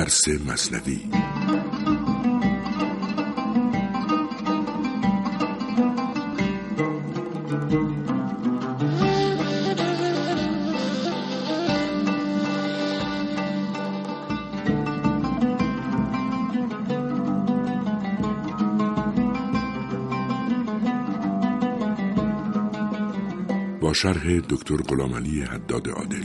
درس مثنوی. با شرح دکتر غلامعلی حداد عادل.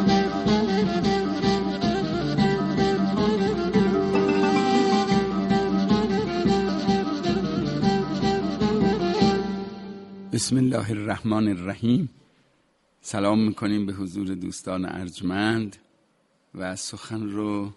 بسم الله الرحمن الرحیم. سلام میکنیم به حضور دوستان ارجمند و سخن رو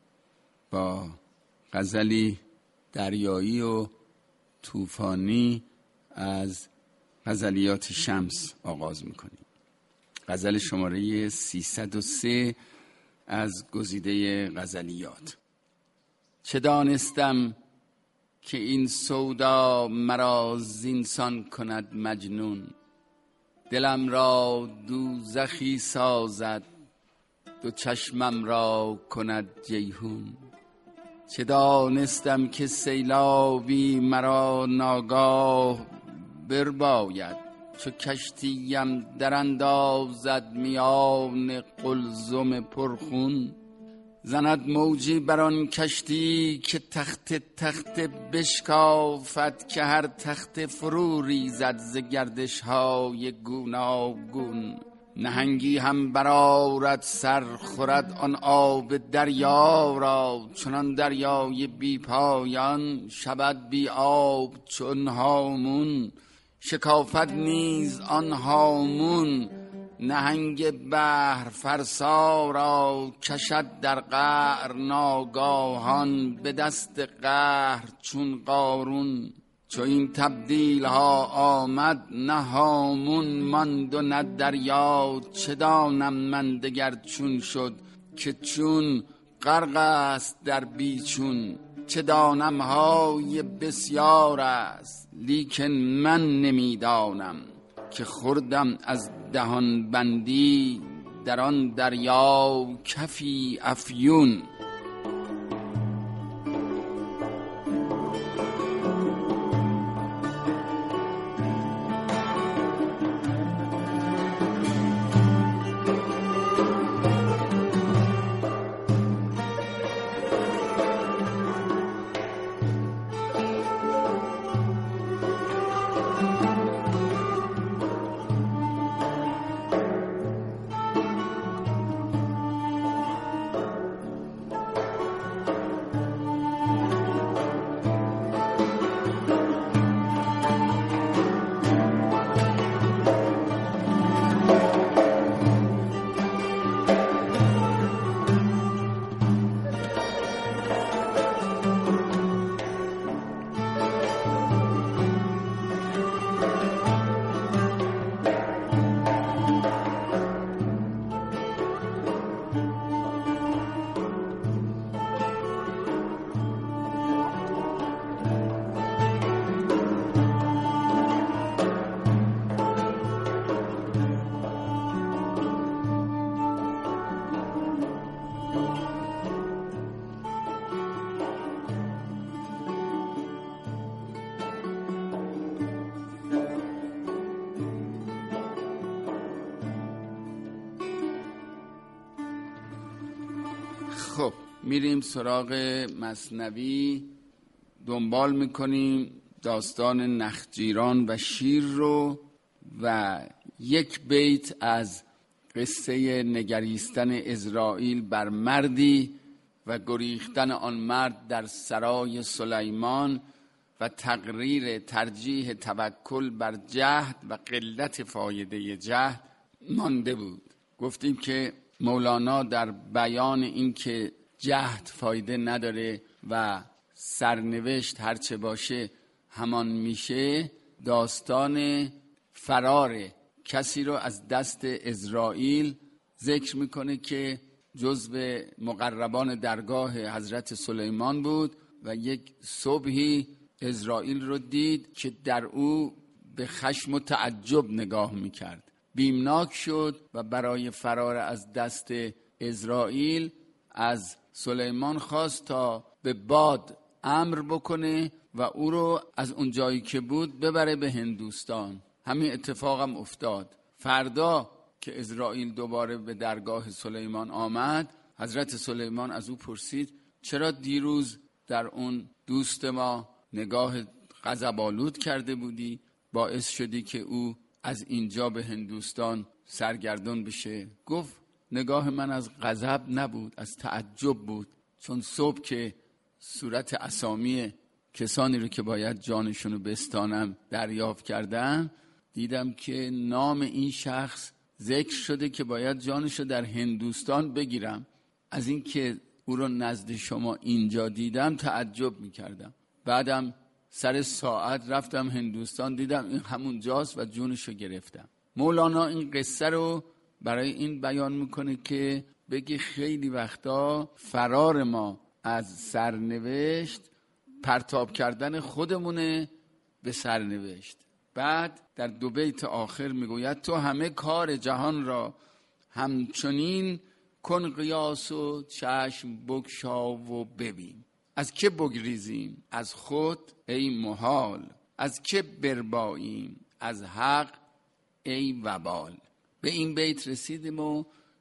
با غزلی دریایی و طوفانی از غزلیات شمس آغاز میکنیم. غزل شماره 303 از گزیده غزلیات. چه دانستم که این سودا مرا زینسان کند مجنون، دلم را دوزخی سازد دو چشمم را کند جیحون. چه دانستم که سیلابی مرا ناگاه برباید، چو کشتیم در اندازد میان قلزم پرخون. زند موجی بر آن کشتی که تخت بشکافد، که هر تخت فرو ریزد ز گردش های گوناگون. نهنگی هم برآرد سر خورد آن آب دریا را، چنان دریای بی پایان شود بی آب چون هامون. شکافد نیز آن هامون نهنگ بحر فرسا را، کشد در قعر ناگاهان به دست قهر چون قارون. چو این تبدیل ها آمد نه هامون ماند و نه دریا، چه دانم من دگر چون شد که چون غرق است در بیچون. چه دانم های بسیار است لیکن من نمیدانم، که خوردم از دهان بندی در آن دریا کفی افیون. خب میریم سراغ مثنوی، دنبال میکنیم داستان نخجیران و شیر رو و یک بیت از قصه نگریستن عزراییل بر مردی و گریختن آن مرد در سرای سلیمان و ترجیح توکل بر جهد و قلت فایده جهد مانده بود. گفتیم که مولانا در بیان این که جهد فایده نداره و سرنوشت هرچه باشه همان میشه، داستان فرار کسی رو از دست عزراییل ذکر میکنه که جزو مقربان درگاه حضرت سلیمان بود و یک صبحی عزراییل رو دید که در او به خشم و تعجب نگاه میکرد. بیمناک شد و برای فرار از دست عزراییل از سلیمان خواست تا به باد امر بکنه و او رو از اون جایی که بود ببره به هندوستان. همین اتفاقم افتاد. فردا که عزرائیل دوباره به درگاه سلیمان آمد، حضرت سلیمان از او پرسید چرا دیروز در اون دوست ما نگاه غضب‌آلود کرده بودی، باعث شدی که او از اینجا به هندوستان سرگردان بشه؟ گفت نگاه من از غضب نبود، از تعجب بود، چون صبح که صورت اسامی کسانی رو که باید جانشونو بستانم دریافت کردم، دیدم که نام این شخص ذکر شده که باید جانشو در هندوستان بگیرم. از این که او رو نزد شما اینجا دیدم تعجب میکردم. بعدم سر ساعت رفتم هندوستان، دیدم این همون جاست و جونشو گرفتم. مولانا این قصه رو برای این بیان میکنه که بگی خیلی وقتا فرار ما از سرنوشت پرتاب کردن خودمونه به سرنوشت. بعد در 2 بیت آخر میگوید تو همه کار جهان را همچنین کن قیاس و چشم بگشا و ببین. از که بگریزیم؟ از خود ای محال. از که برباییم؟ از حق ای وبال. به این بیت رسیدیم و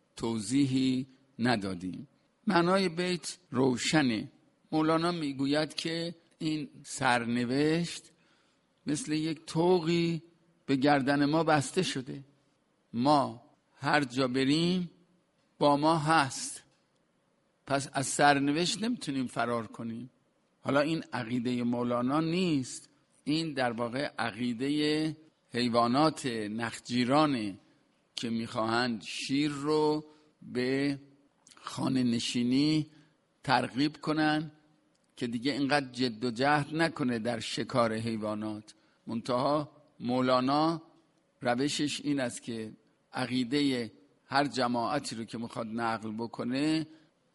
توضیحی ندادیم. معنای بیت روشنه. مولانا میگوید که این سرنوشت مثل یک طوقی به گردن ما بسته شده. ما هر جا بریم با ما هست، پس از سرنوشت نمیتونیم فرار کنیم. حالا این عقیده مولانا نیست، این در واقع عقیده حیوانات نخجیرانه که میخواهند شیر رو به خانه نشینی ترغیب کنن که دیگه اینقدر جد و جهد نکنه در شکار حیوانات. منتها مولانا روشش این است که عقیده هر جماعتی رو که میخواد نقل بکنه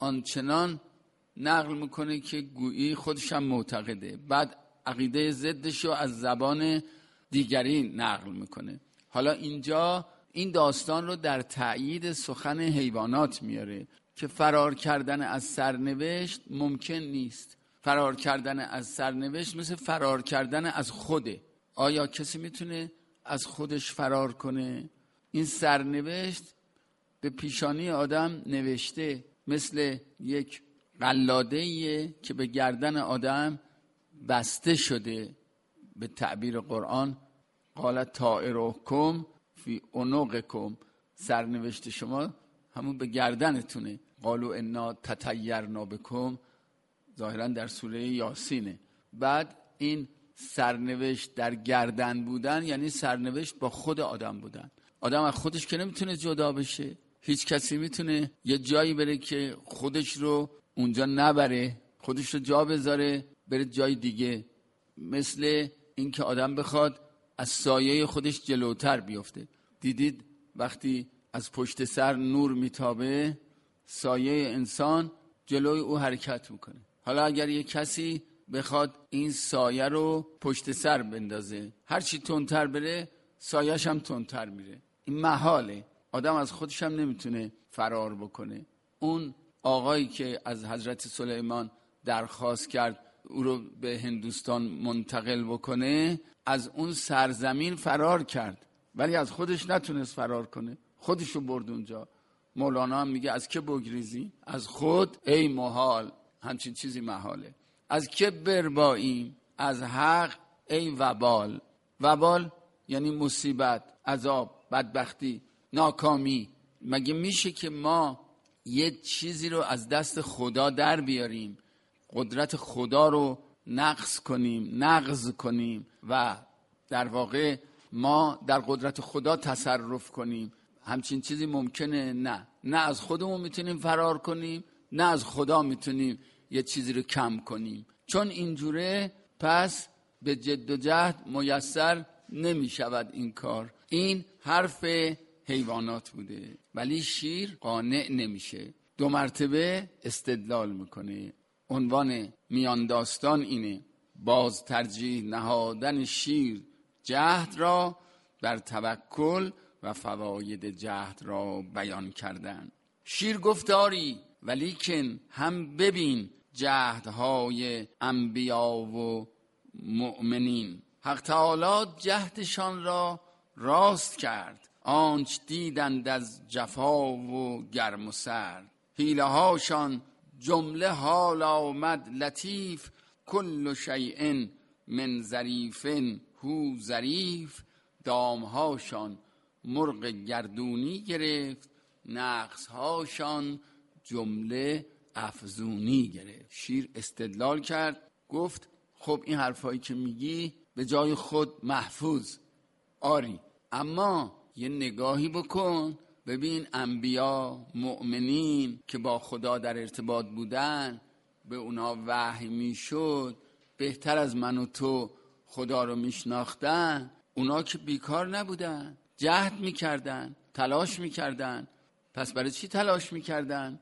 آنچنان نقل میکنه که گویی خودش هم معتقده، بعد عقیده ضدش رو از زبان دیگری نقل میکنه. حالا اینجا این داستان رو در تأیید سخن حیوانات میاره که فرار کردن از سرنوشت ممکن نیست. فرار کردن از سرنوشت مثل فرار کردن از خوده. آیا کسی میتونه از خودش فرار کنه؟ این سرنوشت به پیشانی آدم نوشته، مثل یک قلاده‌ایه که به گردن آدم بسته شده. به تعبیر قرآن قال طائرکم فی عنقکم، سرنوشت شما همون به گردنتونه. قالوا انا تطیرنا بکم، ظاهرا در سوره یاسینه. بعد این سرنوشت در گردن بودن یعنی سرنوشت با خود آدم بودن. آدم از خودش که نمیتونه جدا بشه. هیچ کسی میتونه یه جایی بره که خودش رو اونجا نبره، خودش رو جا بذاره بره جای دیگه. مثل این که آدم بخواد از سایه خودش جلوتر بیفته. دیدید وقتی از پشت سر نور میتابه سایه انسان جلوی او حرکت میکنه. حالا اگر یه کسی بخواد این سایه رو پشت سر بندازه، هرچی تندتر بره سایه‌ش هم تندتر میره. این محاله. آدم از خودش هم نمیتونه فرار بکنه. اون آقایی که از حضرت سلیمان درخواست کرد او رو به هندوستان منتقل بکنه، از اون سرزمین فرار کرد ولی از خودش نتونست فرار کنه، خودش رو برد اونجا. مولانا هم میگه از که بگریزی؟ از خود ای محال. همچین چیزی محاله. از که برباییم؟ از حق ای وبال. وبال یعنی مصیبت، عذاب، بدبختی، ناکامی. مگه میشه که ما یه چیزی رو از دست خدا در بیاریم، قدرت خدا رو نقض کنیم و در واقع ما در قدرت خدا تصرف کنیم؟ همچین چیزی ممکنه؟ نه از خودمون میتونیم فرار کنیم، نه از خدا میتونیم یه چیزی رو کم کنیم. چون اینجوره پس به جد و جهد میسر نمیشود این کار. این حرف حیوانات بوده، ولی شیر قانع نمیشه، 2 مرتبه استدلال میکنه. عنوان میان داستان اینه: باز ترجیح نهادن شیر جهد را بر توکل و فواید جهد را بیان کردن. شیر گفتاری ولیکن هم ببین جهدهای انبیا و مؤمنین. حق تعالی جهدشان را راست کرد، آنچ دیدند از جفا و گرم و سرد. حیله هاشان جمله حال آمد لطیف، کل شیء من ظریف هو ظریف. دامهاشان مرغ گردونی گرفت، نقصهاشان جمله افزونی گرفت. شیر استدلال کرد، گفت خب این حرفایی که میگی به جای خود محفوظ آری، اما یه نگاهی بکن ببین انبیا مؤمنین که با خدا در ارتباط بودن، به اونا وحی میشد، بهتر از من و تو خدا رو میشناختن. اونا که بیکار نبودن، جهد میکردن، تلاش میکردن. پس برای چی تلاش میکردن؟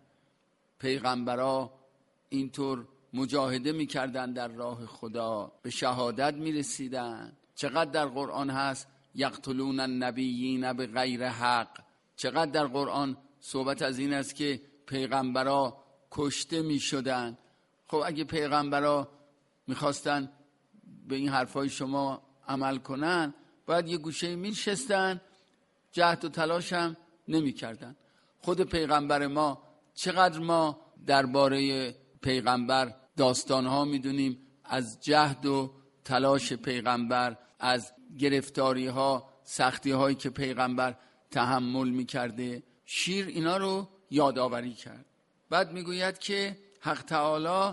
پیغمبرا اینطور مجاهده میکردن در راه خدا، به شهادت میرسیدن. چقدر در قرآن هست یقتلون النبیین بغیر حق. چقدر در قرآن صحبت از این است که پیغمبرا کشته میشدن. خب اگه پیغمبرا میخواستن به این حرفای شما عمل کنن، باید یه گوشه میشستن، جهد و تلاش هم نمیکردن. خود پیغمبر ما، چقدر ما درباره پیغمبر داستانها میدونیم، از جهد و تلاش پیغمبر، از گرفتاری ها، سختی هایی که پیغمبر تحمل میکرده. شیر اینا رو یادآوری کرد. بعد میگوید که حق تعالی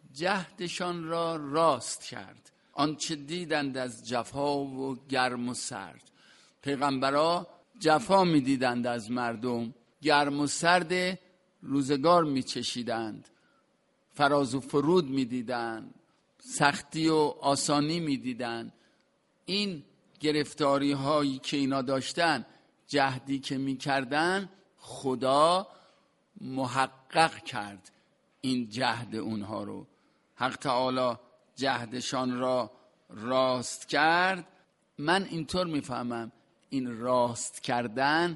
جهدشان را راست کرد، آنچه دیدند از جفا و گرم و سرد. پیغمبرها جفا میدیدند از مردم، گرم و سرد روزگار میچشیدند، فراز و فرود میدیدند، سختی و آسانی میدیدند. این گرفتاری هایی که اینا داشتن، جهدی که میکردن، خدا محقق کرد این جهد اونها رو. حق تعالی جهدشان را راست کرد. من اینطور میفهمم این راست کردن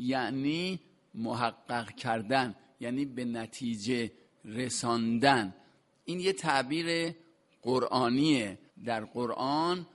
یعنی محقق کردن، یعنی به نتیجه رساندن. این یه تعبیر قرآنیه. در قرآن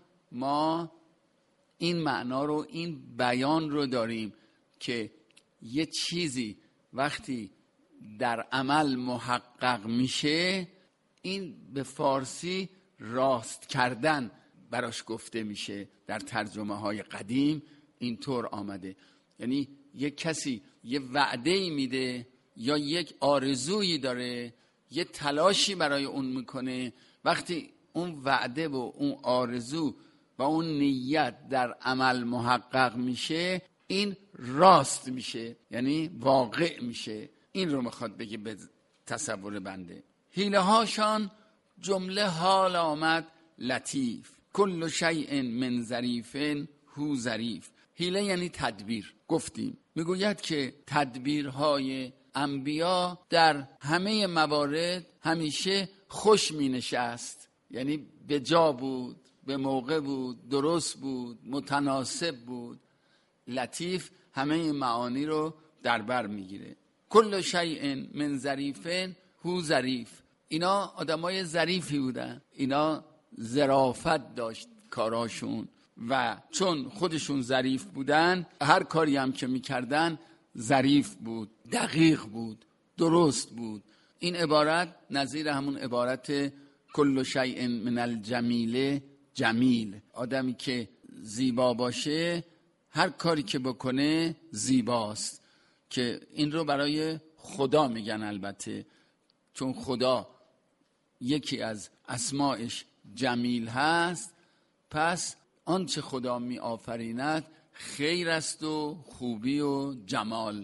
ما این معنا رو، این بیان رو داریم که یه چیزی وقتی در عمل محقق میشه، این به فارسی راست کردن براش گفته میشه. در ترجمه های قدیم اینطور آمده. یعنی یک کسی یه وعده‌ای میده یا یک آرزویی داره، یه تلاشی برای اون میکنه، وقتی اون وعده و اون آرزو و اون نیت در عمل محقق میشه، این راست میشه، یعنی واقع میشه. این رو میخواد بگه به تصور بنده. حیله هاشان جمله حال آمد لطیف، کل شیء من ظریف هو ظریف. حیله یعنی تدبیر. گفتیم میگوید که تدبیرهای انبیا در همه موارد همیشه خوش می نشست، یعنی به جا بود، به موقع بود، درست بود، متناسب بود. لطیف همه این معانی رو در بر میگیره. کل شیء من ظریف هو ظریف. اینا آدمای ظریفی بودن، اینا ظرافت داشت کاراشون، و چون خودشون ظریف بودن، هر کاری هم که میکردن ظریف بود، دقیق بود، درست بود. این عبارت نظیر همون عبارت کل شیء من الجمیل جمیل. آدمی که زیبا باشه هر کاری که بکنه زیباست. که این رو برای خدا میگن البته، چون خدا یکی از اسمائش جمیل هست، پس آنچه خدا می آفریند خیر است و خوبی و جمال،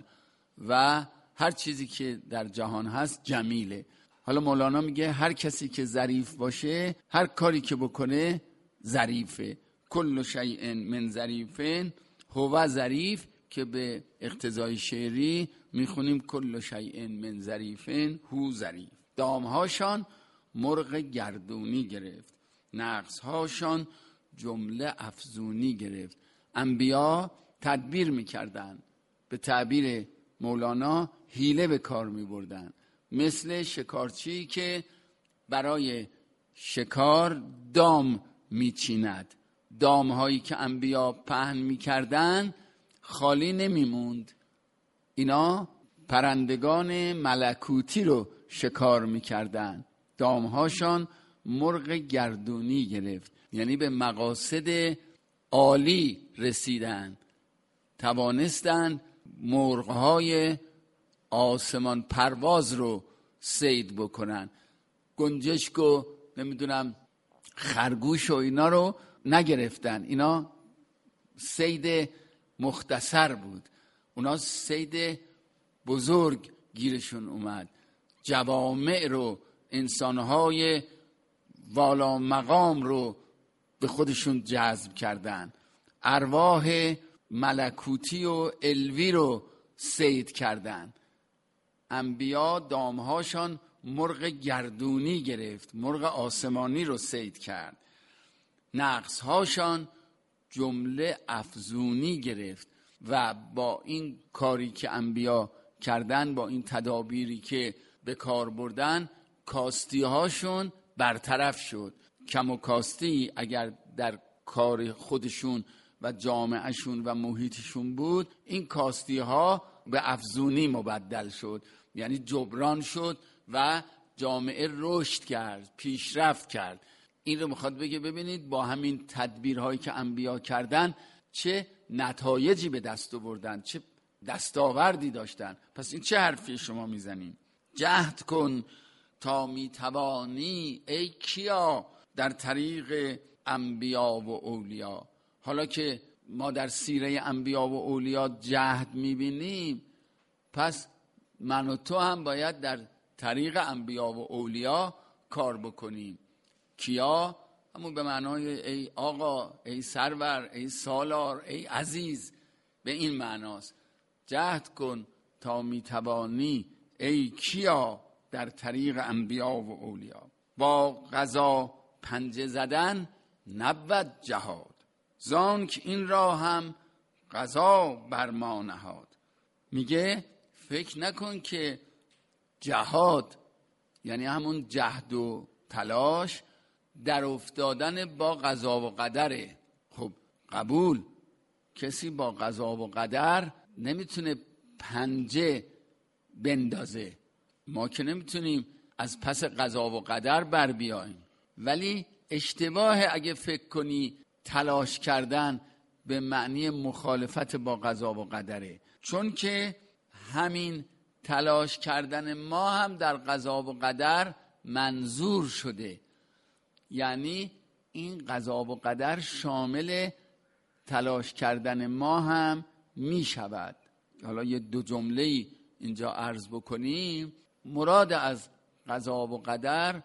و هر چیزی که در جهان هست جمیله. حالا مولانا میگه هر کسی که ظریف باشه، هر کاری که بکنه ظریفه. کل شیء من ظریف هو ظریف، که به اقتضای شعری میخونیم کل شیء من ظریف هو ظریف. دامهاشان مرغ گردونی گرفت، نقصهاشان جمله افزونی گرفت. انبیا تدبیر میکردن، به تعبیر مولانا حیله به کار میبردن، مثل شکارچی که برای شکار دام میچیند. دامهایی که انبیا پهن میکردن خالی نمیموند. اینا پرندگان ملکوتی رو شکار میکردن. دامهاشان مرغ گردونی گرفت، یعنی به مقاصد عالی رسیدن، توانستن مرغهای آسمان پرواز رو صید بکنن. گنجشک و نمیدونم خرگوش و اینا رو نگرفتن، اینا صید مختصر بود، اونا صید بزرگ گیرشون اومد. جوامع رو، انسانهای والا مقام رو به خودشون جذب کردن، ارواح ملکوتی و علوی رو صید کردن. انبیا دامهاشان مرغ گردونی گرفت، مرغ آسمانی رو صید کرد. نقصهاشان جمله افزونی گرفت و با این کاری که انبیا کردن، با این تدابیری که به کار بردن، کاستی هاشون برطرف شد. کم و کاستی اگر در کار خودشون و جامعهشون و محیطشون بود، این کاستی ها به افزونی مبدل شد، یعنی جبران شد و جامعه رشد کرد، پیشرفت کرد. این رو میخواد بگه ببینید با همین تدبیرهایی که انبیا کردن چه نتایجی به دست آوردن، چه دستاوردی داشتن. پس این چه حرفی شما میزنین؟ جهد کن تا میتوانی ای کیا در طریق انبیا و اولیا. حالا که ما در سیره انبیا و اولیا جهد میبینیم، پس من و تو هم باید در طریق انبیا و اولیا کار بکنیم. کیا همون به معنای ای آقا، ای سرور، ای سالار، ای عزیز، به این معناست. جهد کن تا میتوانی ای کیا در طریق انبیا و اولیا. با قضا پنجه زدن نبود جهاد، زانک این را هم قضا بر ما نهاد. میگه فکر نکن که جهاد یعنی همون جهد و تلاش در افتادن با قضا و قدره. خب قبول، کسی با قضا و قدر نمیتونه پنجه بندازه. ما که نمیتونیم از پس قضا و قدر بر بیاییم، ولی اشتباه اگه فکر کنی تلاش کردن به معنی مخالفت با قضا و قدره، چون که همین تلاش کردن ما هم در قضا و قدر منظور شده. یعنی این قضا و قدر شامل تلاش کردن ما هم می شود. حالا یه دو جمله‌ای اینجا عرض بکنیم. مراد از قضا و قدر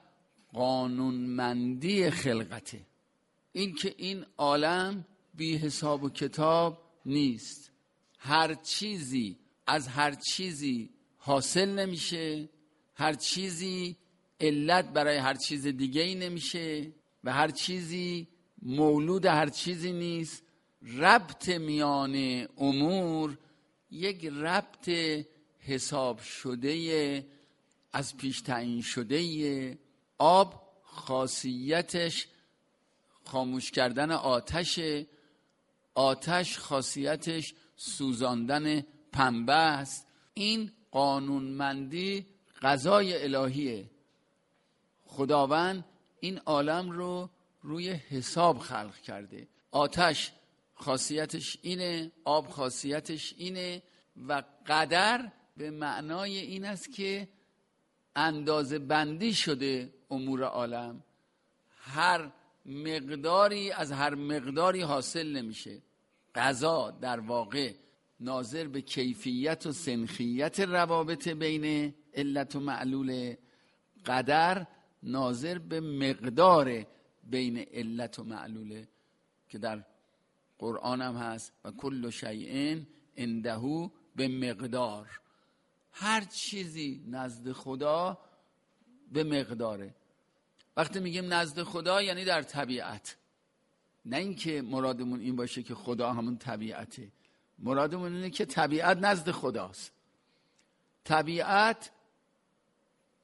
قانونمندی خلقته، این که این عالم بی حساب و کتاب نیست، هر چیزی از هر چیزی حاصل نمیشه، هر چیزی علت برای هر چیز دیگه ای نمیشه و هر چیزی مولود هر چیزی نیست. ربط میان امور یک ربط حساب شده، از پیش تعیین شده. آب خاصیتش خاموش کردن آتشه، آتش خاصیتش سوزاندن پنبه است. این قانونمندی قضای الهیه. خداوند این عالم رو روی حساب خلق کرده. آتش خاصیتش اینه، آب خاصیتش اینه و قدر به معنای این است که اندازه بندی شده امور عالم. هر مقداری از هر مقداری حاصل نمیشه. قضا در واقع ناظر به کیفیت و سنخیت روابط بین علت و معلول، قدر ناظر به مقدار بین علت و معلوله که در قرآن هم هست و کل شیء عنده به مقدار. هر چیزی نزد خدا به مقداره. وقتی میگیم نزد خدا یعنی در طبیعت، نه اینکه مرادمون این باشه که خدا همون طبیعته. مرادمون اینه که طبیعت نزد خداست. طبیعت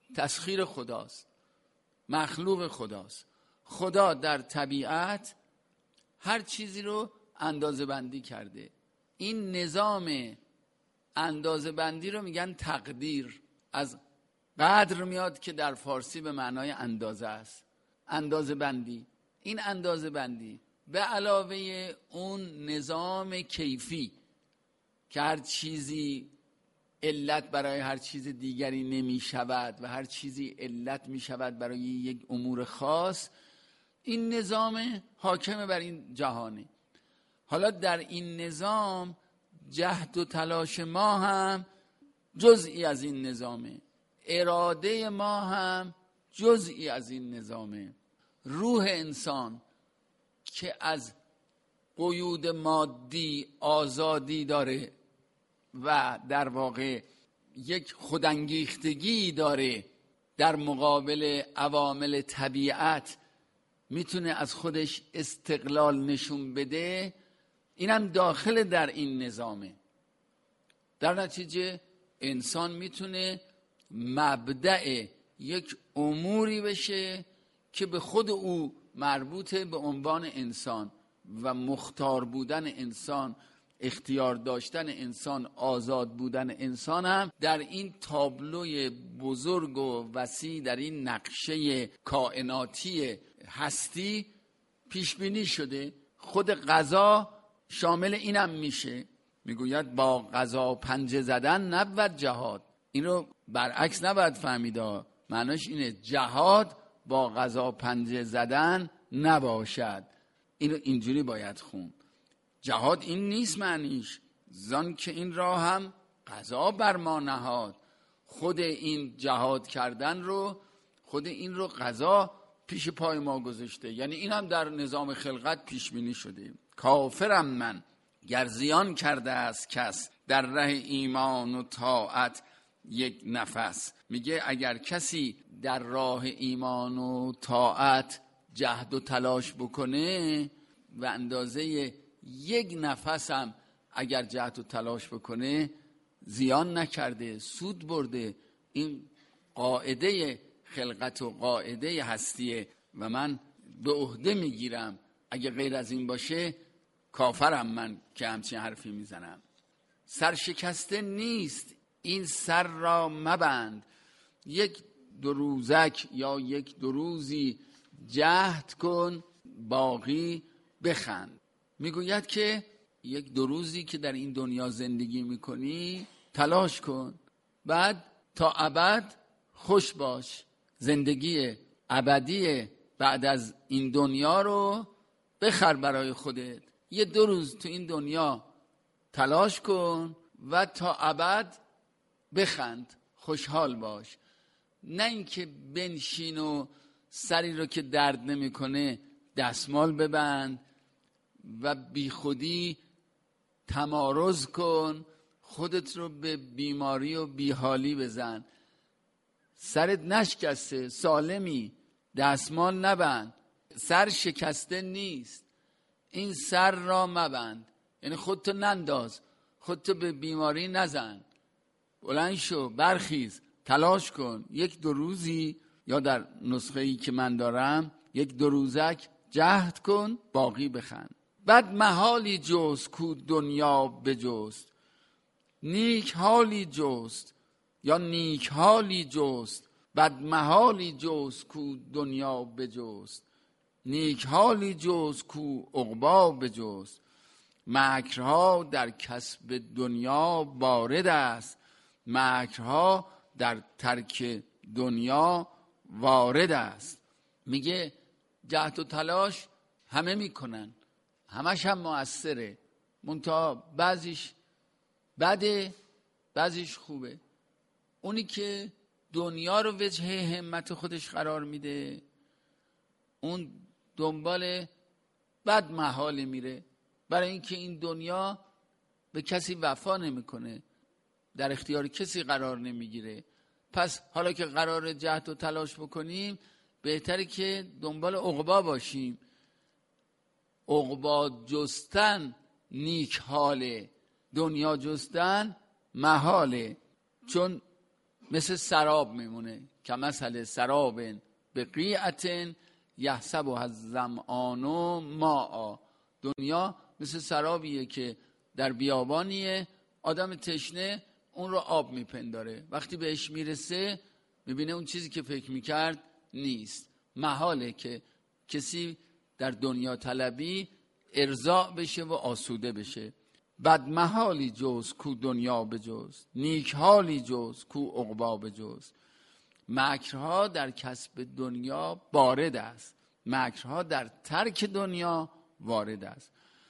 تسخیر خداست، مخلوق خداست. خدا در طبیعت هر چیزی رو اندازه بندی کرده. این نظام اندازه بندی رو میگن تقدیر. از قدر میاد که در فارسی به معنای اندازه است. اندازه بندی. این اندازه بندی به علاوه اون نظام کیفی که هر چیزی علت برای هر چیز دیگری نمی شود و هر چیزی علت می شود برای یک امور خاص، این نظام حاکم بر این جهانه. حالا در این نظام جهد و تلاش ما هم جزئی از این نظامه، اراده ما هم جزئی از این نظامه. روح انسان که از قیود مادی آزادی داره و در واقع یک خودانگیختگی داره در مقابل عوامل طبیعت، میتونه از خودش استقلال نشون بده، اینم داخل در این نظامه. در نتیجه انسان میتونه مبدأ یک اموری بشه که به خود او مربوطه به عنوان انسان و مختار بودن انسان، اختیار داشتن انسان، آزاد بودن انسان هم در این تابلوی بزرگ و وسیع، در این نقشه کائناتی هستی پیش بینی شده. خود قضا شامل اینم میشه. میگوید با قضا پنجه زدن نبود جهاد. این رو برعکس نباید فهمیدا. معناش اینه جهاد با قضا پنجه زدن نباشد. اینو اینجوری باید خون. جهاد این نیست معنیش، زان که این را هم قضا بر ما نهاد. خود این جهاد کردن رو، خود این رو قضا پیش پای ما گذاشته. یعنی این هم در نظام خلقت پیش بینی شده. کافرم من گر زیان کرده است کس، در ره ایمان و طاعت یک نفس. میگه اگر کسی در راه ایمان و طاعت جهد و تلاش بکنه و اندازه یک نفس هم اگر جهد و تلاش بکنه، زیان نکرده، سود برده. این قاعده خلقت و قاعده هستیه و من به عهده میگیرم اگه غیر از این باشه کافرم من که همچین حرفی میزنم. سرشکسته نیست این سر را مبند، یک دو روزک یا یک دو روزی جهد کن باقی بخند. میگوید که یک دو روزی که در این دنیا زندگی میکنی تلاش کن، بعد تا ابد خوش باش. زندگی ابدی بعد از این دنیا رو بخر برای خودت. یه دو روز تو این دنیا تلاش کن و تا ابد بخند، خوشحال باش. نه اینکه بنشین و سری رو که درد نمیکنه دستمال ببند و بی خودی تمارض کن، خودت رو به بیماری و بیحالی بزن. سرت نشکسته، سالمی، دستمال نبند. سر شکسته نیست، این سر را مبند. یعنی خودتو ننداز، خودتو به بیماری نزن. بلند شو، برخیز، تلاش کن. یک دو روزی، یا در نسخه‌ای که من دارم یک دو روزک جهد کن باقی بخند. بد محالی جست کو دنیا بجست، نیک حالی جست یا نیک حالی جست. بد محالی جست کو دنیا بجست، نیک حالی جست کو عقبا بجست. مکرها در کسب دنیا بارد است، مکرها در ترک دنیا وارد است. میگه جهد و تلاش همه میکنن، همش هم مؤثره، منتها بعضیش بده بعضیش خوبه. اونی که دنیا رو وجه همت خودش قرار میده، اون دنبال بد محاله میره، برای اینکه این دنیا به کسی وفا نمیکنه، در اختیار کسی قرار نمیگیره. پس حالا که قرار جهد و تلاش بکنیم، بهتره که دنبال عقبا باشیم. عقبا جستن نیک حاله، دنیا جستن محاله. چون مثل سراب میمونه، کمثل سراب بقیعة یحسبها الظمآن ماء. دنیا مثل سرابیه که در بیابانیه، آدم تشنه اون رو آب میپنداره، وقتی بهش میرسه میبینه اون چیزی که فکر میکرد نیست. محاله که کسی در دنیا طلبی ارضاء بشه و آسوده بشه. بد محالی جز کو دنیا بجز، نیک حالی جز کو عقبا بجز. مکرها در کسب دنیا بارد است، مکرها در ترک دنیا وارد است.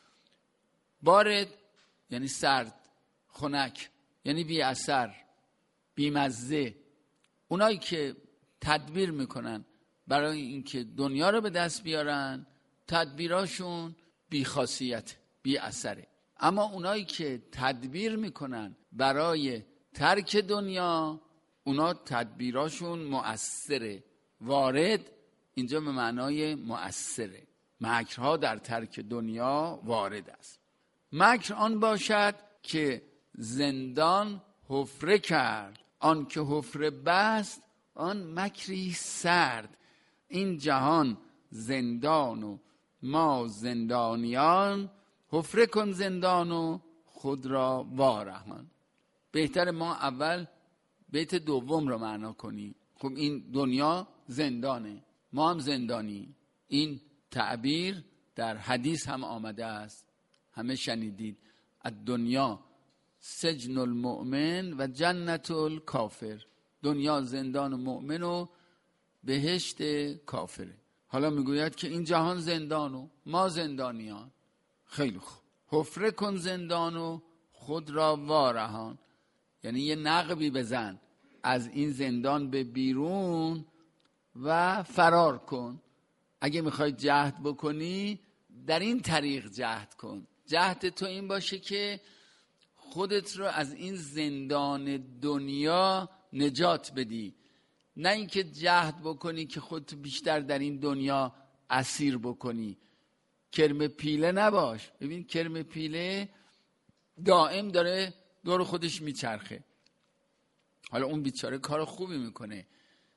بارد یعنی سرد، خنک یعنی بی اثر، بی مزه. اونایی که تدبیر میکنن برای اینکه دنیا رو به دست بیارن، تدبیراشون بی خاصیت، بی اثره. اما اونایی که تدبیر میکنن برای ترک دنیا، اونا تدبیراشون مؤثره. وارد اینجا به معنای مؤثره. مکرها در ترک دنیا وارد است. مکر آن باشد که زندان حفره کرد، آن که حفره بست آن مکری سرد. این جهان زندان و ما زندانیان، حفره کن زندان و خود را وارهان. بهتر ما اول بیت دوم رو معنا کنیم. خب این دنیا زندانه، ما هم زندانی. این تعبیر در حدیث هم آمده است، همه شنیدید. الدنیا سجن المؤمن و جنت الکافر. دنیا زندان مؤمن و بهشت کافره. حالا میگوید که این جهان زندان و ما زندانیان. خیلی خوب. حفره کن زندان و خود را وارهان، یعنی یه نقبی بزن از این زندان به بیرون و فرار کن. اگه میخوای جهد بکنی در این طریق جهد کن. جهد تو این باشه که خودت رو از این زندان دنیا نجات بدی، نه اینکه جهد بکنی که خودت بیشتر در این دنیا اسیر بکنی. کرم پیله نباش. ببین کرم پیله دائم داره دور خودش میچرخه. حالا اون بیچاره کار خوبی میکنه.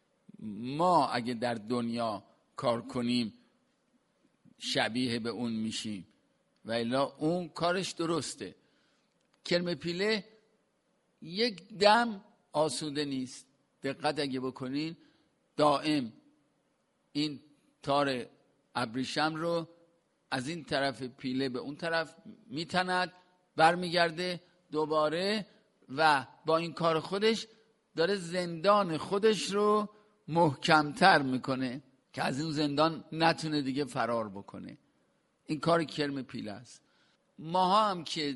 ما اگه در دنیا کار کنیم شبیه به اون میشیم، و الا اون کارش درسته. کرم پیله یک دم آسوده نیست. دقت اگه بکنین دائم این تار ابریشم رو از این طرف پیله به اون طرف میتند، برمیگرده دوباره و با این کار خودش داره زندان خودش رو محکمتر میکنه که از این زندان نتونه دیگه فرار بکنه. این کار کرم پیله است. ما هم که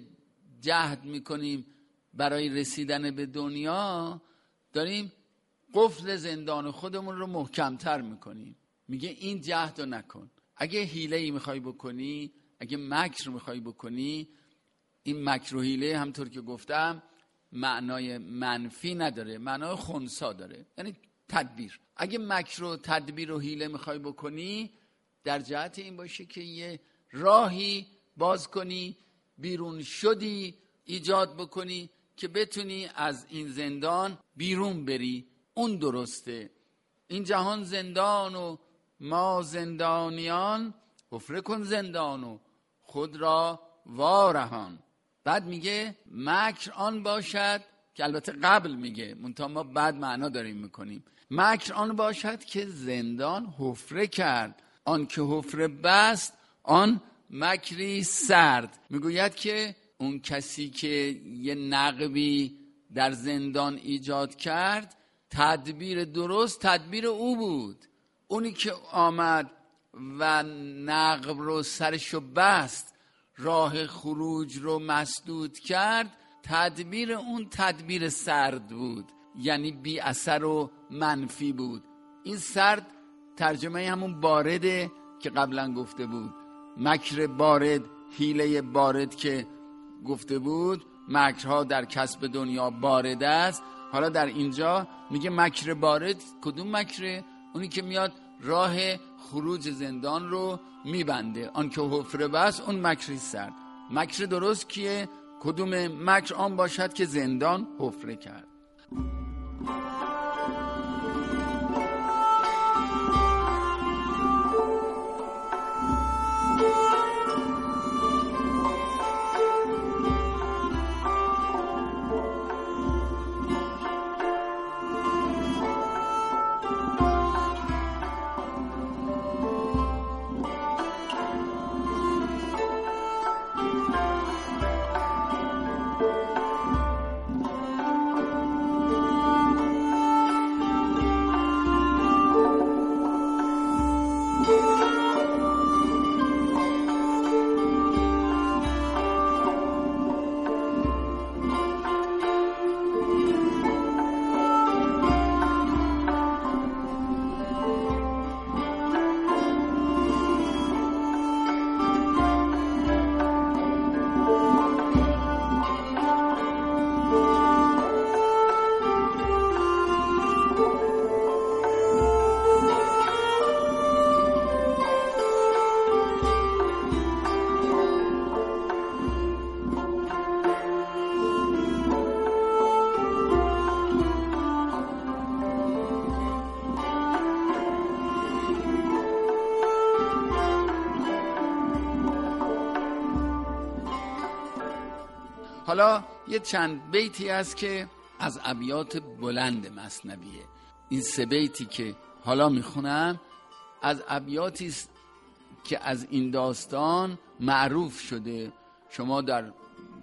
جهد میکنیم برای رسیدن به دنیا، داریم قفل زندان خودمون رو محکمتر میکنیم. میگه این جهد رو نکن. اگه حیله‌ای میخوای بکنی، اگه مکر میخوای بکنی، این مکر و حیله همطور که گفتم معنای منفی نداره، معنای خنثی داره، یعنی تدبیر. اگه مکر و تدبیر و حیله میخوای بکنی، در جهت این باشه که یه راهی باز کنی، بیرون شدی ایجاد بکنی که بتونی از این زندان بیرون بری. اون درسته. این جهان زندان و ما زندانیان، حفره کن زندان و خود را وارهان. بعد میگه مکر آن باشد که البته قبل میگه منتها ما بعد معنا داریم میکنیم. مکر آن باشد که زندان حفره کرد، آن که حفره بست آن مکری سرد. میگوید که اون کسی که یه نقبی در زندان ایجاد کرد، تدبیر درست تدبیر او بود. اونی که آمد و نقب رو سرشو بست، راه خروج رو مسدود کرد، تدبیر اون تدبیر سرد بود، یعنی بی اثر و منفی بود. این سرد ترجمه همون بارده که قبلا گفته بود. مکر بارد، حیله بارد که گفته بود، مکرها در کسب دنیا بارد است. حالا در اینجا میگه مکر بارد. کدوم مکره؟ اونی که میاد راه خروج زندان رو میبنده. آن که حفره بست اون مکری سرد. مکر درست کیه؟ کدوم مکر؟ آن باشد که زندان حفره کرد. حالا یه چند بیتی هست که از ابیات بلند مثنویه. این 3 بیتی که حالا میخونم از ابیاتی است که از این داستان معروف شده. شما در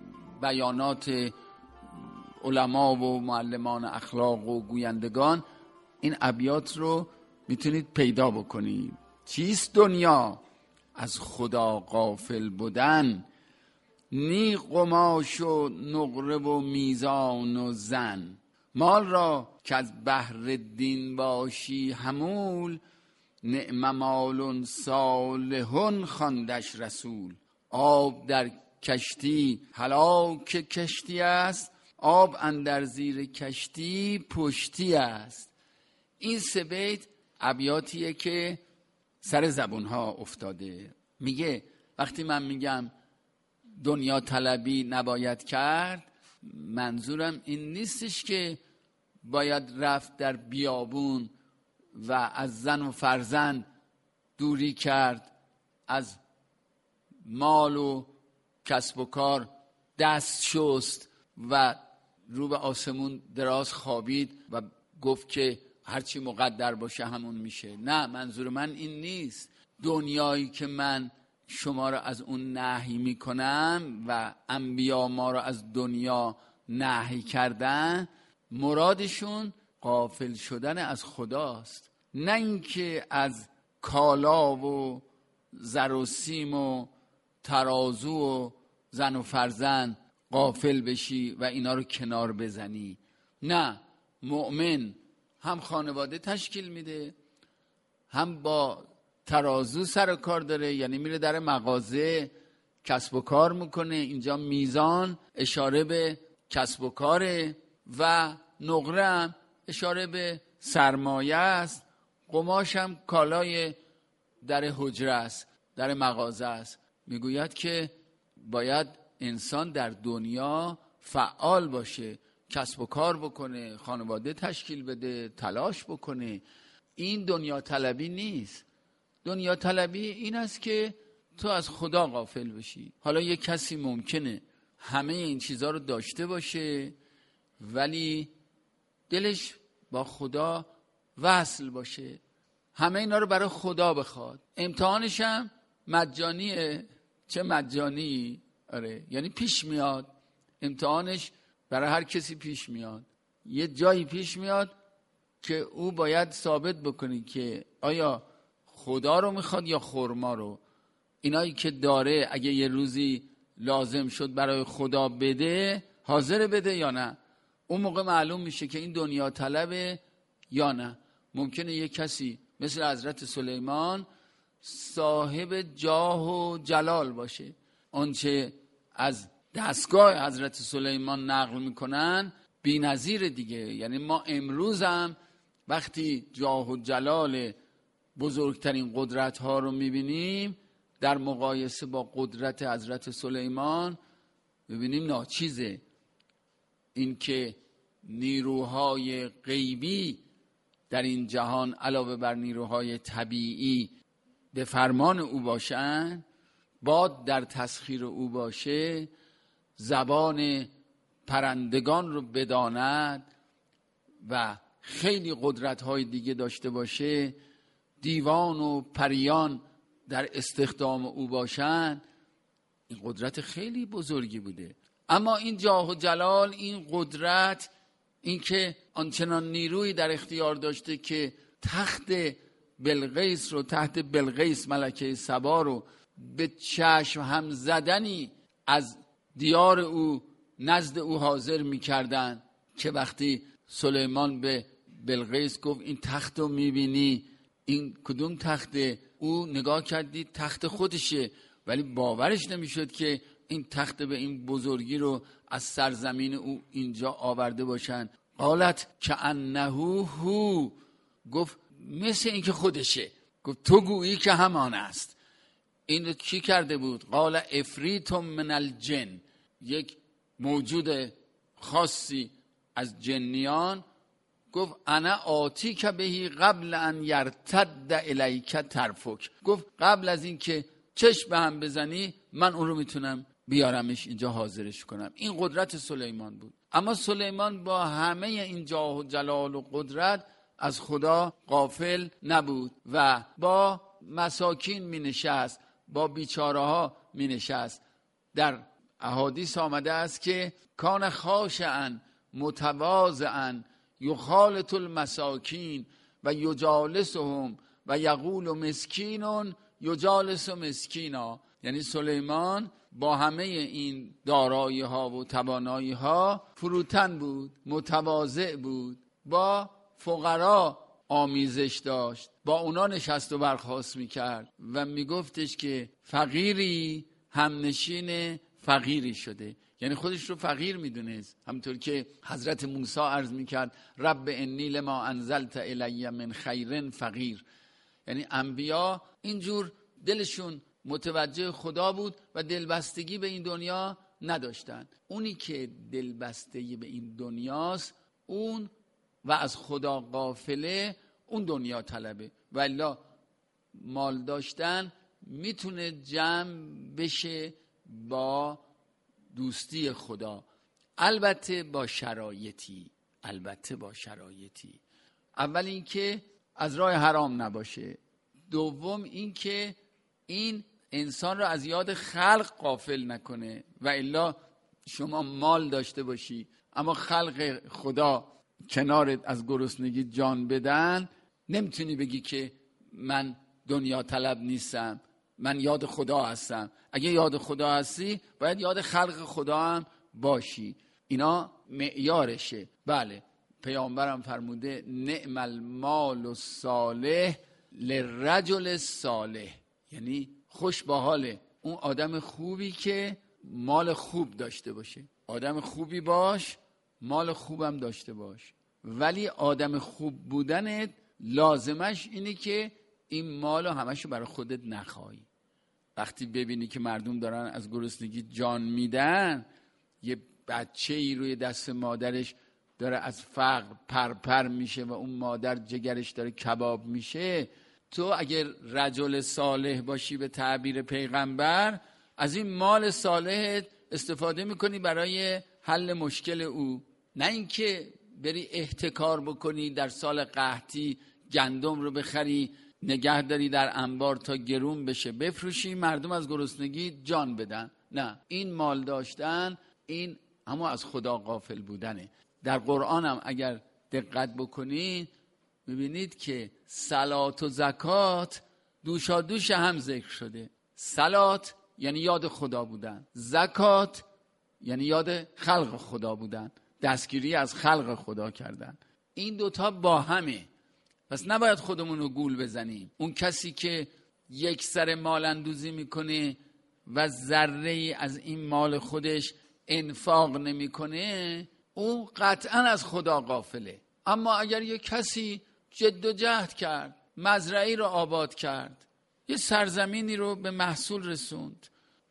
بیانات علما و معلمان اخلاق و گویندگان این ابیات رو میتونید پیدا بکنید. چیست دنیا؟ از خدا غافل بودن، نی قماش و نقره و میزان و زن. مال را که از بهر دین باشی حمول، نعم مال صالح خواندش رسول. آب در کشتی هلاک کشتی است، آب اندر زیر کشتی پشتی است. این 3 بیت ابیاتیه که سر زبونها افتاده. میگه وقتی من میگم دنیا طلبی نباید کرد، منظورم این نیستش که باید رفت در بیابون و از زن و فرزند دوری کرد، از مال و کسب و کار دست شست و رو به آسمون دراز خوابید و گفت که هرچی مقدر باشه همون میشه. نه، منظور من این نیست. دنیایی که من شما را از اون نهی میکنم و انبیا ما را از دنیا نهی کردن، مرادشون غافل شدن از خداست، نه اینکه از کالا و زر و سیم و ترازو و زن و فرزند غافل بشی و اینا رو کنار بزنی. نه، مؤمن هم خانواده تشکیل میده، هم با ترازو سر کار داره، یعنی میره در مغازه کسب و کار میکنه. اینجا میزان اشاره به کسب و کاره و نقره هم اشاره به سرمایه است. قماش هم کالای در حجره است، در مغازه است. میگوید که باید انسان در دنیا فعال باشه، کسب و کار بکنه، خانواده تشکیل بده، تلاش بکنه. این دنیا طلبی نیست. دنیا طلبی این است که تو از خدا غافل بشی. حالا یک کسی ممکنه همه این چیزها رو داشته باشه ولی دلش با خدا وصل باشه، همه اینا رو برای خدا بخواد. امتحانش هم مجانیه. چه مجانی؟ آره، یعنی پیش میاد. امتحانش برای هر کسی پیش میاد. یه جایی پیش میاد که او باید ثابت بکنی که آیا خدا رو میخواد یا خرما رو. اینایی که داره اگه یه روزی لازم شد برای خدا بده، حاضر بده یا نه. اون موقع معلوم میشه که این دنیا طلبه یا نه. ممکنه یه کسی مثل حضرت سلیمان صاحب جاه و جلال باشه، آنچه از دستگاه حضرت سلیمان نقل میکنن بی نظیر دیگه. یعنی ما امروز هم وقتی جاه و جلال بزرگترین قدرت ها رو میبینیم در مقایسه با قدرت حضرت سلیمان ببینیم ناچیزه. این که نیروهای غیبی در این جهان علاوه بر نیروهای طبیعی به فرمان او باشن، باد در تسخیر او باشه، زبان پرندگان رو بداند و خیلی قدرت‌های دیگه داشته باشه، دیوان و پریان در استخدام او باشن، این قدرت خیلی بزرگی بوده. اما این جاه و جلال، این قدرت، این که آنچنان نیروی در اختیار داشته که تخت بلقیس رو، تحت بلقیس ملکه سبا رو به چشم هم زدنی از دیار او نزد او حاضر می‌کردن، که وقتی سلیمان به بلقیس گفت این تخت رو می‌بینی؟ این کدوم تخته؟ او نگاه کردی تخت خودشه، ولی باورش نمی‌شد که این تخت به این بزرگی رو از سرزمین او اینجا آورده باشن. قالت کأنه هو، گفت مثل این که خودشه. گفت تو گویی که همان است. این رو کی کرده بود؟ قال افریت من الجن، یک موجود خاصی از جنیان گفت انا آتی که بهی قبل ان یرتد الیک طرفک، گفت قبل از این که چشم به هم بزنی من اون رو میتونم بیارمش اینجا حاضرش کنم. این قدرت سلیمان بود. اما سلیمان با همه این جاه و جلال و قدرت از خدا غافل نبود و با مساکین می نشست، با بیچاره ها می نشست. در احادیث آمده است که کان خاشعا متواضعا یخالط المساکین و یجالسهم و یقول مسکین یجالس مسکینا. یعنی سلیمان با همه این دارایی ها و توانایی ها فروتن بود، متواضع بود، با فقرا آمیزش داشت، با اونا نشست و برخاست میکرد و میگفتش که فقیری همنشین فقیری شده. یعنی خودش رو فقیر میدونست، همونطور که حضرت موسی عرض میکرد رب انی لما انزلت الی من خیر فقیر. یعنی انبیا اینجور دلشون متوجه خدا بود و دلبستگی به این دنیا نداشتن. اونی که دلبستگی به این دنیاست اون و از خدا غافله، اون دنیا طلبه. والا مال داشتن میتونه جمع بشه با دوستی خدا، البته با شرایطی. اول اینکه از راه حرام نباشه، دوم اینکه این انسان رو از یاد خلق غافل نکنه. و الا شما مال داشته باشی اما خلق خدا کنارت از گرسنگی جان بدن، نمیتونی بگی که من دنیا طلب نیستم، من یاد خدا هستم. اگه یاد خدا هستی باید یاد خلق خدا هم باشی. اینا معیارشه. بله، پیامبرم فرموده نعم المال الصالح للرجل الصالح. یعنی خوش با حال اون آدم خوبی که مال خوب داشته باشه. آدم خوبی باش، مال خوبم داشته باش. ولی آدم خوب بودنت لازمش اینه که این مالو همشو برای خودت نخوای. وقتی ببینی که مردم دارن از گرسنگی جان میدن، یه بچه‌ای روی دست مادرش داره از فقر پرپر میشه و اون مادر جگرش داره کباب میشه، تو اگر رجل صالح باشی به تعبیر پیغمبر، از این مال صالحت استفاده میکنی برای حل مشکل او. نه اینکه بری احتکار بکنی، در سال قحطی گندم رو بخری نگه داری در انبار تا گرون بشه بفروشی مردم از گرسنگی جان بدن. نه، این مال داشتن این اما از خدا غافل بودنه. در قرآن هم اگر دقت بکنید میبینید که صلات و زکات دوشا دوش هم ذکر شده. صلات یعنی یاد خدا بودن، زکات یعنی یاد خلق خدا بودن، دستگیری از خلق خدا کردن. این دوتا با همه. پس نباید خودمون رو گول بزنیم. اون کسی که یک سر مال اندوزی میکنه و ذره از این مال خودش انفاق نمیکنه، اون قطعا از خدا غافله. اما اگر یک کسی جد و جهد کرد، مزرعی رو آباد کرد، یه سرزمینی رو به محصول رسوند،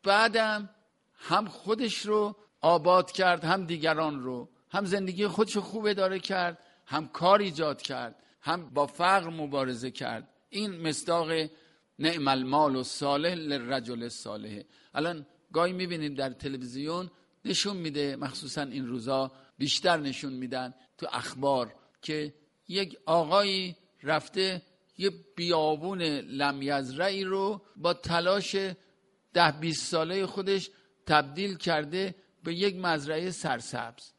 بعدم هم خودش رو آباد کرد، هم دیگران رو، هم زندگی خودش رو خوب اداره کرد، هم کار ایجاد کرد، هم با فقر مبارزه کرد، این مصداق نعم المال الصالح للرجل الصالح. الان گاهی میبینید در تلویزیون نشون میده، مخصوصا این روزا بیشتر نشون میدن تو اخبار، که یک آقایی رفته یه بیابون لمیزرعی رو با تلاش 10-20 ساله خودش تبدیل کرده به یک مزرعه سرسبز.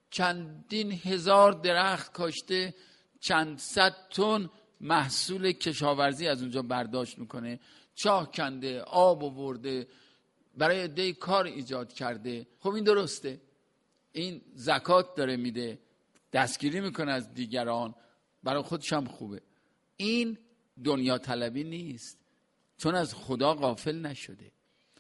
چندین هزار درخت کاشته، چند صد تن محصول کشاورزی از اونجا برداشت میکنه، چاه کنده، آب آورده، برای عده کار ایجاد کرده. خب این درسته، این زکات داره میده، دستگیری میکنه از دیگران، برای خودش هم خوبه. این دنیا طلبی نیست، چون از خدا غافل نشده.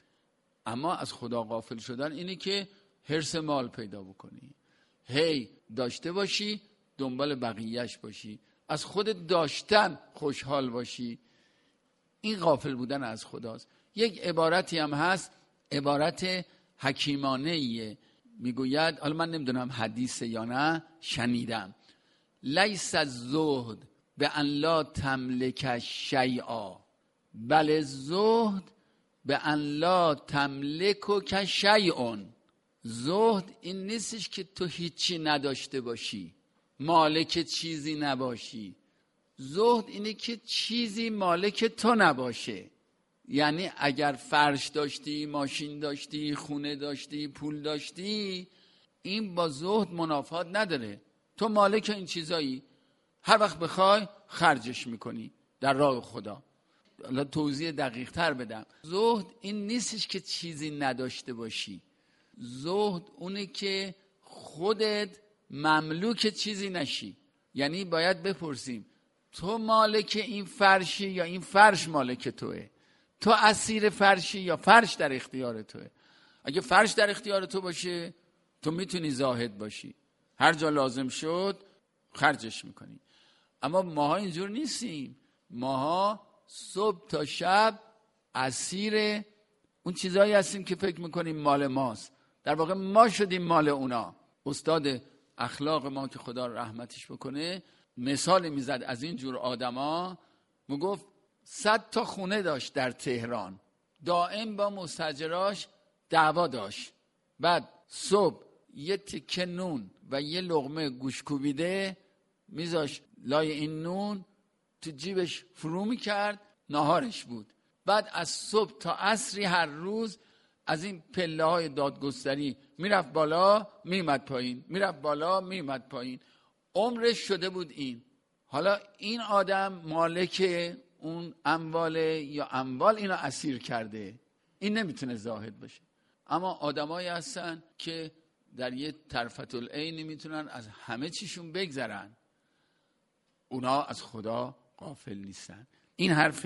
اما از خدا غافل شدن اینه که حرص مال پیدا بکنی، هی داشته باشی، دنبال بقیهش باشی، از خود داشتن خوشحال باشی. این غافل بودن از خداست. یک عبارتی هم هست، عبارت حکیمانه ایه، میگوید، حالا من نمیدونم حدیثه یا نه، شنیدم، لیس الزهد به ان لا تملک شیئا بل الزهد به ان لا تملک شیء. زهد این نیستش که تو هیچی نداشته باشی، مالک چیزی نباشی. زهد اینه که چیزی مالک تو نباشه. یعنی اگر فرش داشتی، ماشین داشتی، خونه داشتی، پول داشتی، این با زهد منافات نداره. تو مالک این چیزایی، هر وقت بخوای خرجش میکنی در راه خدا. حالا توضیح دقیق تر بدم. زهد این نیستش که چیزی نداشته باشی. زهد اونه که خودت مملوک چیزی نشی. یعنی باید بپرسیم تو مالک این فرشی یا این فرش مالک توه؟ تو اسیر فرشی یا فرش در اختیار توه؟ اگه فرش در اختیار تو باشه تو میتونی زاهد باشی، هر جا لازم شد خرجش میکنی. اما ماها اینجور نیستیم. ماها صبح تا شب اسیر اون چیزایی هستیم که فکر میکنیم مال ماست. در واقع ما شدیم مال اونا. استاد اخلاق ما که خدا رحمتش بکنه مثال میزد از این جور آدما. میگفت 100 تا خونه داشت در تهران، دائم با مستاجراش دعوا داشت. بعد صبح یه تکه نون و یه لقمه گوش کوبیده میذاشت لای این نون، تو جیبش فرو میکرد، ناهارش بود. بعد از صبح تا عصری هر روز از این پله های دادگستری میرفت بالا میمد پایین، میرفت بالا میمد پایین. عمرش شده بود این. حالا این آدم مالک اون امواله یا اموال اینو اسیر کرده، این نمیتونه زاهد باشه. اما آدمایی هستن که در یه طرفت العین میتونن از همه چیشون بگذرن، اونا از خدا غافل نیستن. این حرف